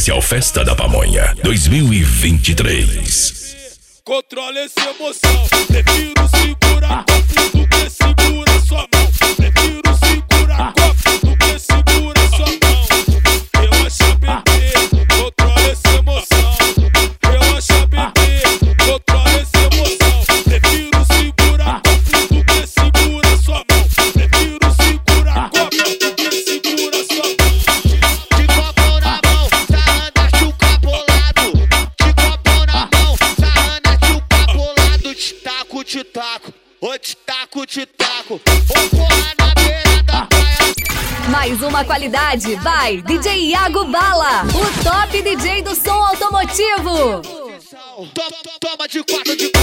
Especial Festa da Pamonha 2023. Controle essa emoção. Prefiro segurar copo do que segura sua mão. Prefiro segurar copo do que segura sua mão. Relaxa, bebê, controle essa emoção. Relaxa, bebê, controle essa emoção. Prefiro segurar copo do que segura sua mão. Prefiro segurar copo do que segura sua mão. De copo na mão, sarrando a chuca bolado. De copo na mão, sarrando a chuca bolado. Te taco, ô te taco. Ô porra na beira da praia. Mais uma qualidade, vai, DJ Iago Bala, o top DJ do som automotivo. Toma de quatro,